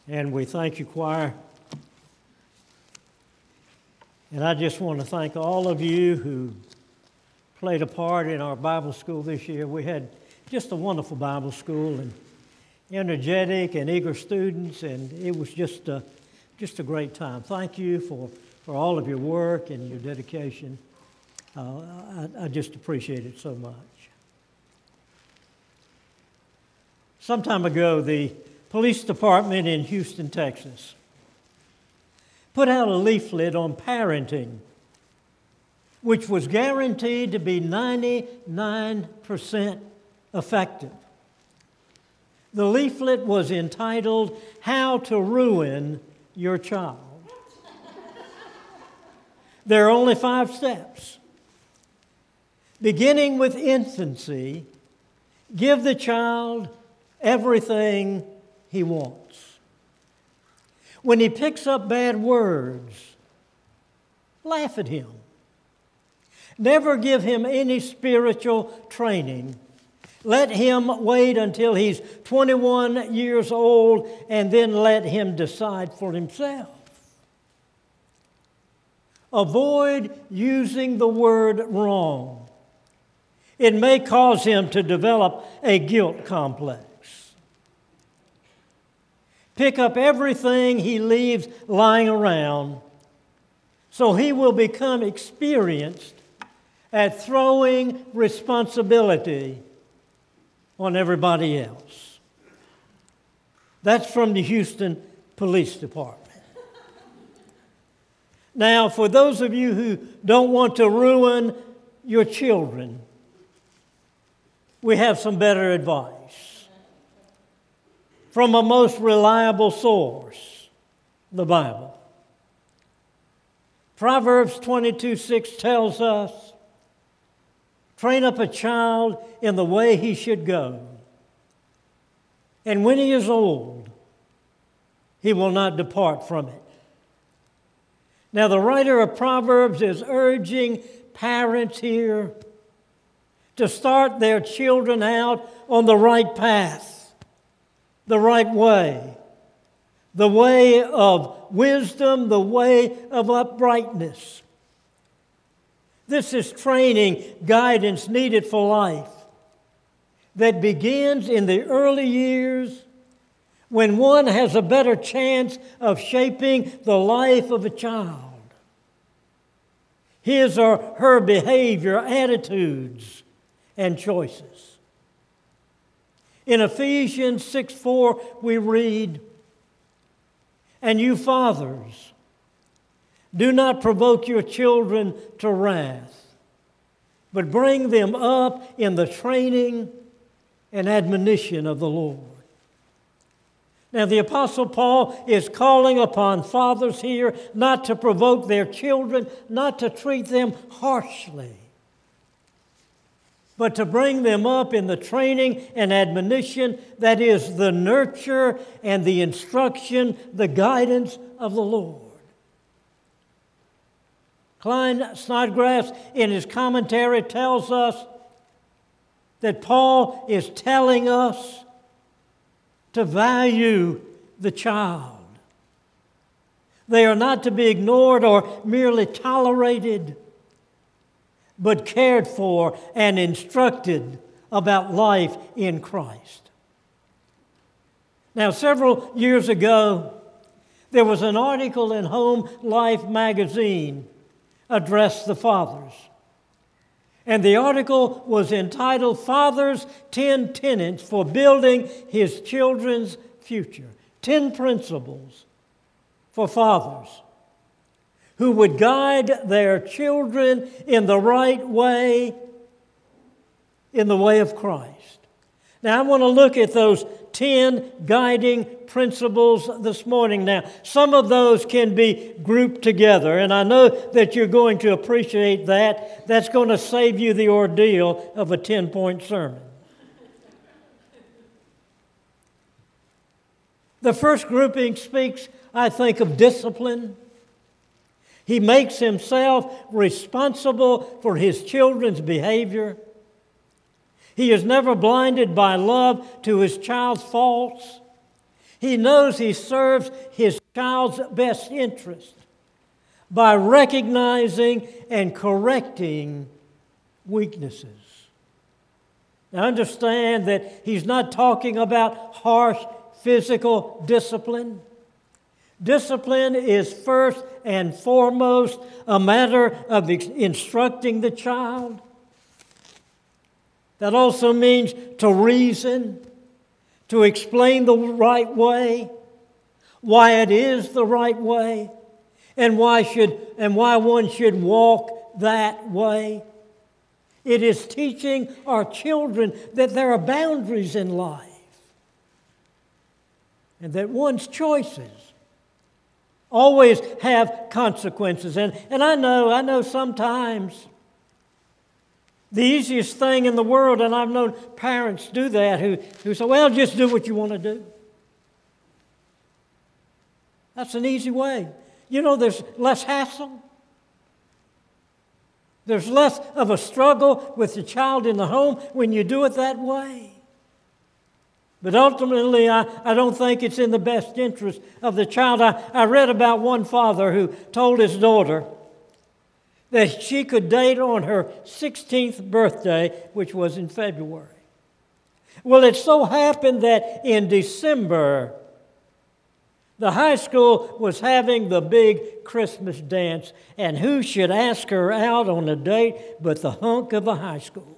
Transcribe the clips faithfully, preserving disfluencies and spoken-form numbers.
And we thank you, choir. And I just want to thank all of you who played a part in our Bible school this year. We had just a wonderful Bible school and energetic and eager students, and it was just a, just a great time. Thank you for, for all of your work and your dedication. Uh, I, I just appreciate it so much. Some time ago, the police department in Houston, Texas, put out a leaflet on parenting, which was guaranteed to be ninety-nine percent effective. The leaflet was entitled, "How to Ruin Your Child." There are only five steps. Beginning with infancy, give the child everything he wants. When he picks up bad words, laugh at him. Never give him any spiritual training. Let him wait until he's twenty-one years old and then let him decide for himself. Avoid using the word wrong. It may cause him to develop a guilt complex. Pick up everything he leaves lying around so he will become experienced at throwing responsibility on everybody else. That's from the Houston Police Department. Now, for those of you who don't want to ruin your children, we have some better advice from a most reliable source, the Bible. Proverbs twenty-two six tells us, "Train up a child in the way he should go, and when he is old, he will not depart from it." Now, the writer of Proverbs is urging parents here to start their children out on the right path, the right way, the way of wisdom, the way of uprightness. This is training, guidance needed for life that begins in the early years when one has a better chance of shaping the life of a child. His or her behavior, attitudes, and choices. In Ephesians six four, we read, "And you fathers, do not provoke your children to wrath, but bring them up in the training and admonition of the Lord." Now, the Apostle Paul is calling upon fathers here not to provoke their children, not to treat them harshly, but to bring them up in the training and admonition, that is, the nurture and the instruction, the guidance of the Lord. Klein Snodgrass, in his commentary, tells us that Paul is telling us to value the child. They are not to be ignored or merely tolerated, but cared for and instructed about life in Christ. Now, several years ago, there was an article in Home Life magazine addressed the fathers. And the article was entitled, "Father's ten Tenets for Building His Children's Future." Ten principles for fathers who would guide their children in the right way, in the way of Christ. Now, I want to look at those ten guiding principles this morning. Now, some of those can be grouped together, and I know that you're going to appreciate that. That's going to save you the ordeal of a ten-point sermon. The first grouping speaks, I think, of discipline. He makes himself responsible for his children's behavior. He is never blinded by love to his child's faults. He He knows he serves his child's best interest by recognizing and correcting weaknesses. Now understand that he's not talking about harsh physical discipline. Discipline is first and foremost a matter of instructing the child. That also means to reason, to explain the right way, why it is the right way, and why should and why one should walk that way. It is teaching our children that there are boundaries in life and that one's choices always have consequences. And, and I know, I know sometimes the easiest thing in the world, and I've known parents do that, who, who say, well, just do what you want to do. That's an easy way. You know, there's less hassle. There's less of a struggle with the child in the home when you do it that way. But ultimately, I, I don't think it's in the best interest of the child. I, I read about one father who told his daughter that she could date on her sixteenth birthday, which was in February. Well, it so happened that in December, the high school was having the big Christmas dance, and who should ask her out on a date but the hunk of the high school?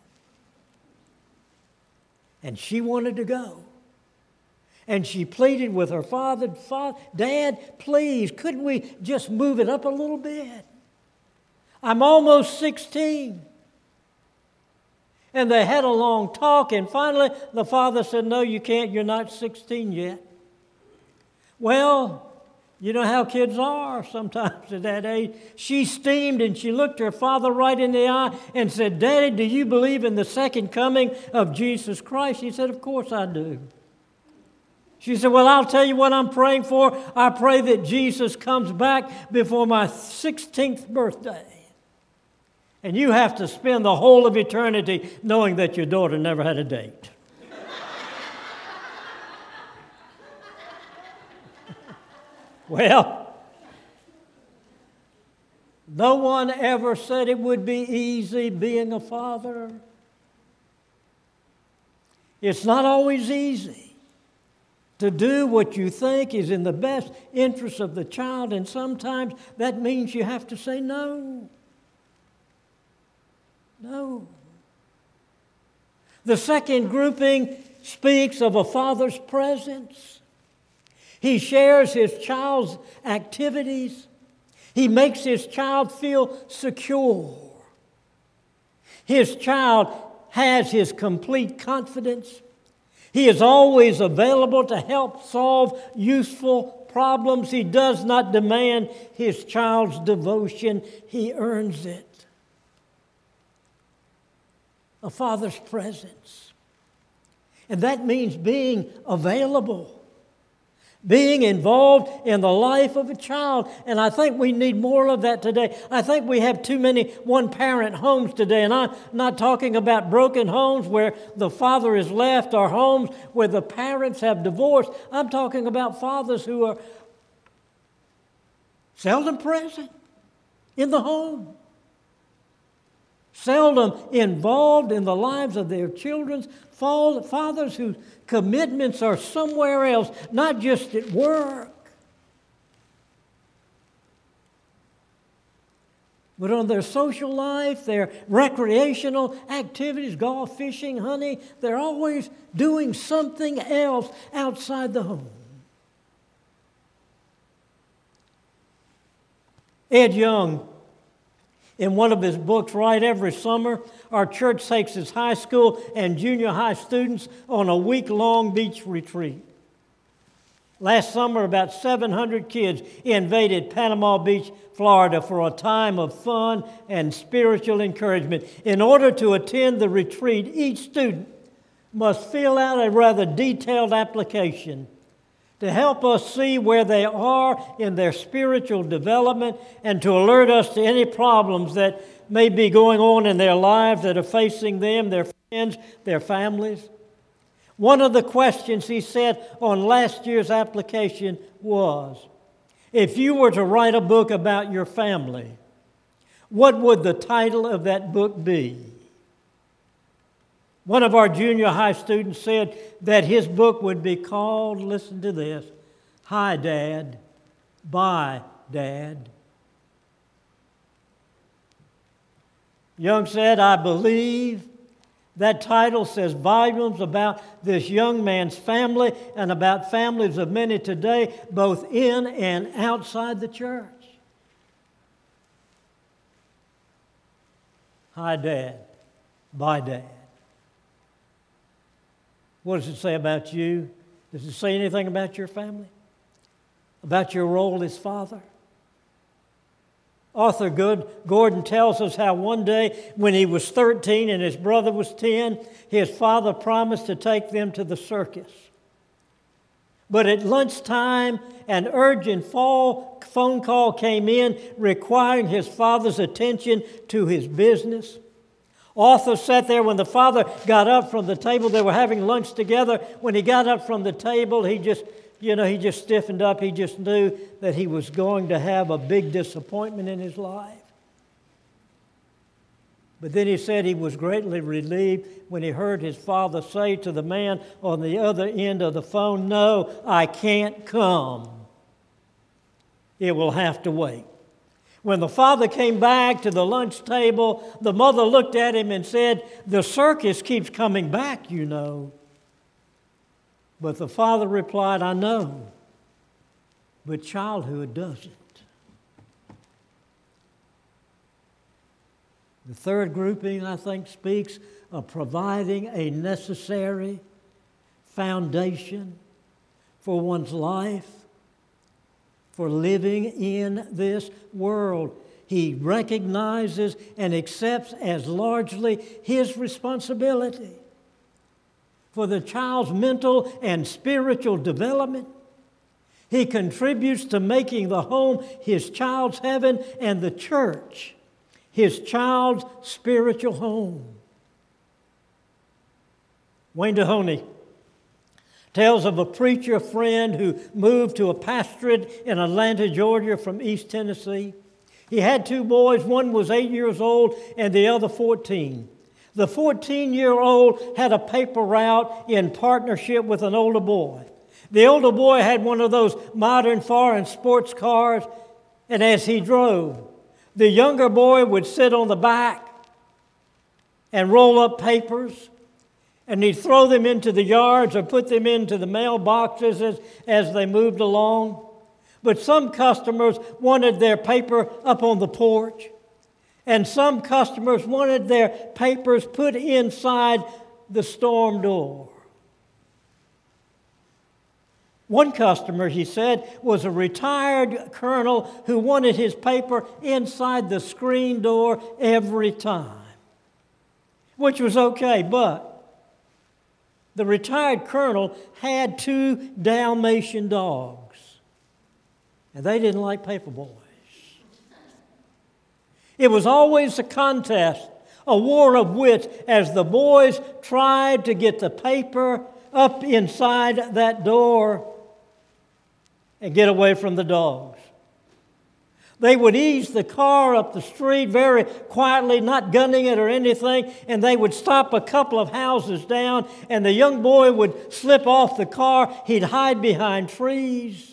And she wanted to go. And she pleaded with her father, Father, Dad, please, couldn't we just move it up a little bit? I'm almost sixteen. And they had a long talk, and finally the father said, no, you can't, you're not sixteen yet. Well, you know how kids are sometimes at that age. She steamed and she looked her father right in the eye and said, Daddy, do you believe in the second coming of Jesus Christ? He said, of course I do. She said, well, I'll tell you what I'm praying for. I pray that Jesus comes back before my sixteenth birthday. And you have to spend the whole of eternity knowing that your daughter never had a date. Well, no one ever said it would be easy being a father. It's not always easy to do what you think is in the best interest of the child, and sometimes that means you have to say no. No. The second grouping speaks of a father's presence. He shares his child's activities. He makes his child feel secure. His child has his complete confidence. He is always available to help solve useful problems. He does not demand his child's devotion. He earns it. A father's presence. And that means being available. Being involved in the life of a child. And I think we need more of that today. I think we have too many one-parent homes today. And I'm not talking about broken homes where the father is left or homes where the parents have divorced. I'm talking about fathers who are seldom present in the home. Seldom involved in the lives of their children. Fathers whose commitments are somewhere else, not just at work, but on their social life, their recreational activities, golf, fishing, hunting. They're always doing something else outside the home. Ed Young, in one of his books, Right Every Summer, our church takes its high school and junior high students on a week-long beach retreat. Last summer, about seven hundred kids invaded Panama Beach, Florida for a time of fun and spiritual encouragement. In order to attend the retreat, each student must fill out a rather detailed application to help us see where they are in their spiritual development and to alert us to any problems that may be going on in their lives that are facing them, their friends, their families. One of the questions he said on last year's application was, if you were to write a book about your family, what would the title of that book be? One of our junior high students said that his book would be called, listen to this, Hi, Dad, Bye, Dad. Young said, I believe that title says volumes about this young man's family and about families of many today, both in and outside the church. Hi, Dad. Bye, Dad. What does it say about you? Does it say anything about your family? About your role as father? Arthur Good, Gordon tells us how one day when he was thirteen and his brother was ten, his father promised to take them to the circus. But at lunchtime, an urgent fall, phone call came in requiring his father's attention to his business. Arthur sat there when the father got up from the table. They were having lunch together. When he got up from the table, he just You know, he just stiffened up. He just knew that he was going to have a big disappointment in his life. But then he said he was greatly relieved when he heard his father say to the man on the other end of the phone, no, I can't come. It will have to wait. When the father came back to the lunch table, the mother looked at him and said, the circus keeps coming back, you know. But the father replied, I know, but childhood doesn't. The third grouping, I think, speaks of providing a necessary foundation for one's life, for living in this world. He recognizes and accepts as largely his responsibility for the child's mental and spiritual development. He contributes to making the home his child's heaven and the church his child's spiritual home. Wayne Dehoney tells of a preacher friend who moved to a pastorate in Atlanta, Georgia from East Tennessee. He had two boys. One was eight years old and the other fourteen. The fourteen-year-old had a paper route in partnership with an older boy. The older boy had one of those modern foreign sports cars, and as he drove, the younger boy would sit on the back and roll up papers, and he'd throw them into the yards or put them into the mailboxes as, as they moved along. But some customers wanted their paper up on the porch. And some customers wanted their papers put inside the storm door. One customer, he said, was a retired colonel who wanted his paper inside the screen door every time, which was okay, but the retired colonel had two Dalmatian dogs, and they didn't like paper boys. It was always a contest, a war of wits, as the boys tried to get the paper up inside that door and get away from the dogs. They would ease the car up the street very quietly, not gunning it or anything, and they would stop a couple of houses down, and the young boy would slip off the car. He'd hide behind trees.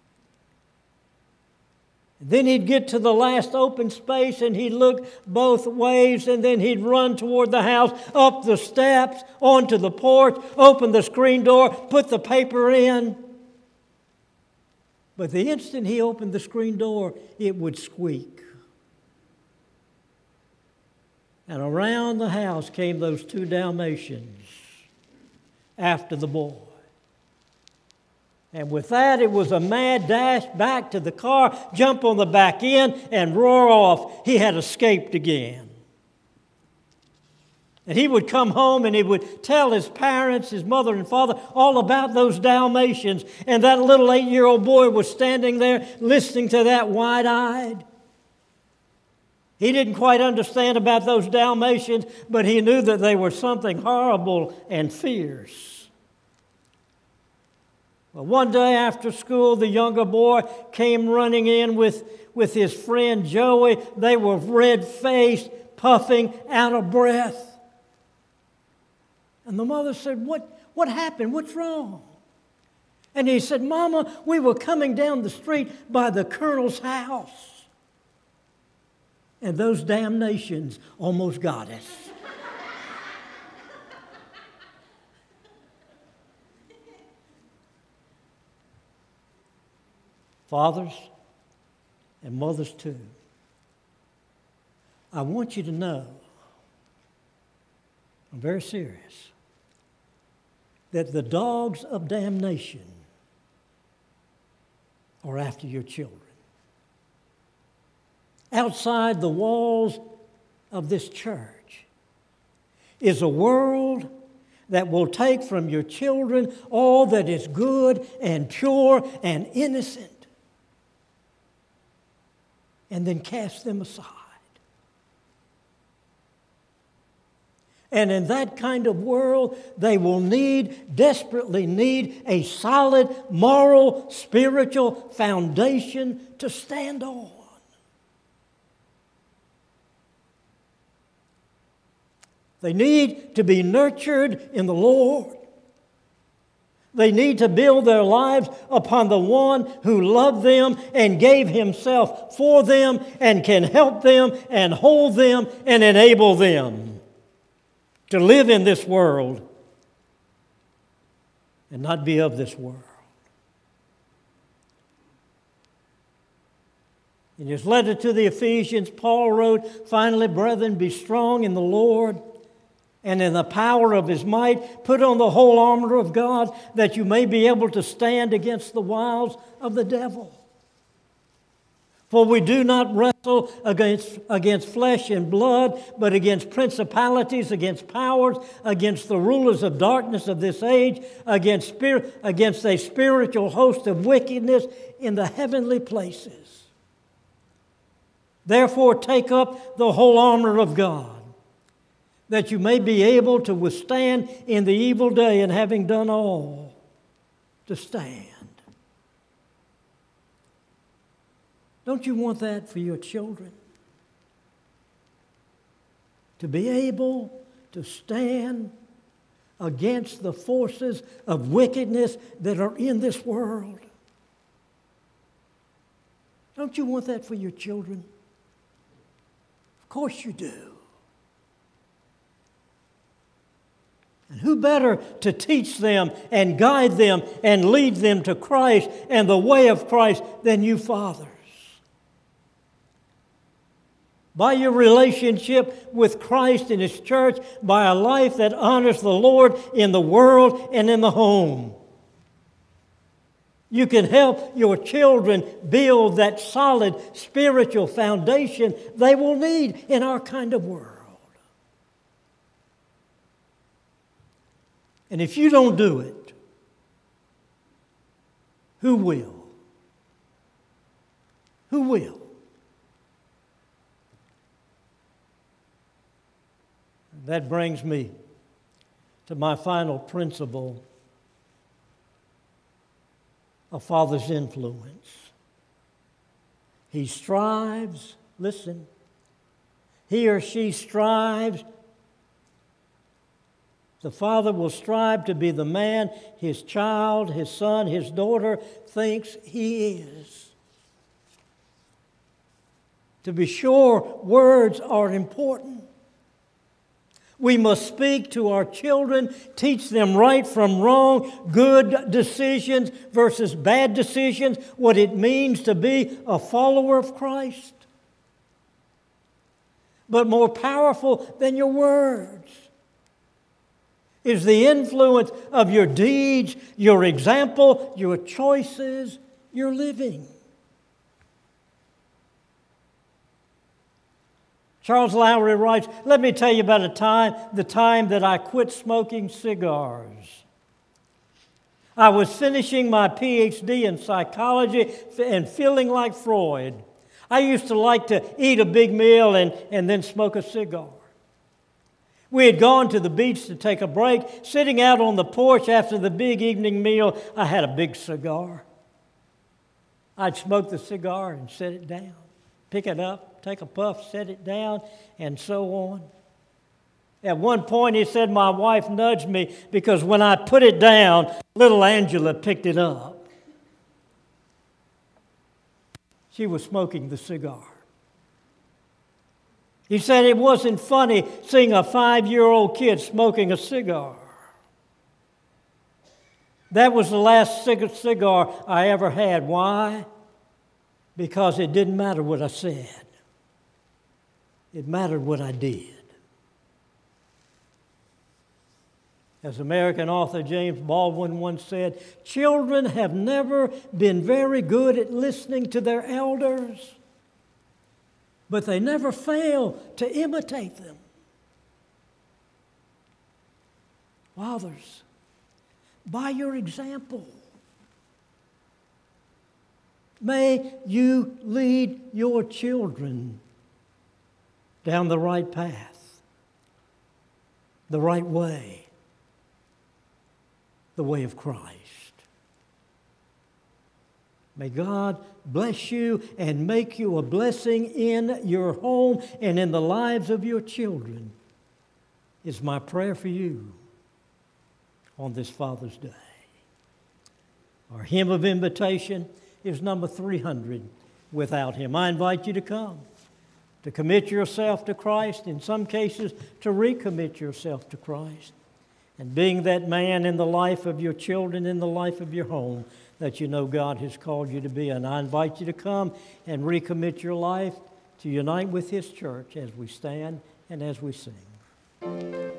Then he'd get to the last open space and he'd look both ways, and then he'd run toward the house, up the steps, onto the porch, open the screen door, put the paper in. But the instant he opened the screen door, it would squeak. And around the house came those two Dalmatians after the boy. And with that, it was a mad dash back to the car, jump on the back end, and roar off. He had escaped again. And he would come home and he would tell his parents, his mother and father, all about those Dalmatians. And that little eight-year-old boy was standing there listening to that wide-eyed. He didn't quite understand about those Dalmatians, but he knew that they were something horrible and fierce. Well, one day after school, the younger boy came running in with, with his friend Joey. They were red-faced, puffing, out of breath. And the mother said, what, what happened? What's wrong? And he said, Mama, we were coming down the street by the colonel's house. And those damnations almost got us. Fathers and mothers too, I want you to know, I'm very serious, that the dogs of damnation are after your children. Outside the walls of this church is a world that will take from your children all that is good and pure and innocent and then cast them aside. And in that kind of world, they will need, desperately need, a solid moral, spiritual foundation to stand on. They need to be nurtured in the Lord. They need to build their lives upon the one who loved them and gave himself for them and can help them and hold them and enable them to live in this world and not be of this world. In his letter to the Ephesians, Paul wrote, Finally, brethren, be strong in the Lord and in the power of his might. Put on the whole armor of God, that you may be able to stand against the wiles of the devil. For we do not wrestle against, against flesh and blood, but against principalities, against powers, against the rulers of darkness of this age, against, spirit, against a spiritual host of wickedness in the heavenly places. Therefore, take up the whole armor of God, that you may be able to withstand in the evil day, and having done all, to stand. Don't you want that for your children? To be able to stand against the forces of wickedness that are in this world. Don't you want that for your children? Of course you do. And who better to teach them and guide them and lead them to Christ and the way of Christ than you fathers? By your relationship with Christ and His church, by a life that honors the Lord in the world and in the home. You can help your children build that solid spiritual foundation they will need in our kind of world. And if you don't do it, who will? Who will? That brings me to my final principle of father's influence. He strives, listen, he or she strives. The father will strive to be the man his child, his son, his daughter thinks he is. To be sure, words are important. We must speak to our children, teach them right from wrong, good decisions versus bad decisions, what it means to be a follower of Christ. But more powerful than your words is the influence of your deeds, your example, your choices, your living. Charles Lowry writes, let me tell you about a time, the time that I quit smoking cigars. I was finishing my P H D in psychology and feeling like Freud. I used to like to eat a big meal and, and then smoke a cigar. We had gone to the beach to take a break. Sitting out on the porch after the big evening meal, I had a big cigar. I'd smoke the cigar and set it down, pick it up, take a puff, set it down, and so on. At one point, he said, my wife nudged me because when I put it down, little Angela picked it up. She was smoking the cigar. He said it wasn't funny seeing a five-year-old kid smoking a cigar. That was the last cig- cigar I ever had. Why? Because it didn't matter what I said. It mattered what I did. As American author James Baldwin once said, children have never been very good at listening to their elders, but they never fail to imitate them. Fathers, by your example, may you lead your children down the right path, the right way, the way of Christ. May God bless you and make you a blessing in your home and in the lives of your children, is my prayer for you on this Father's Day. Our hymn of invitation is number three hundred, Without Him. I invite you to come, to commit yourself to Christ, in some cases to recommit yourself to Christ, and being that man in the life of your children, in the life of your home, that you know God has called you to be. And I invite you to come and recommit your life to unite with His church as we stand and as we sing.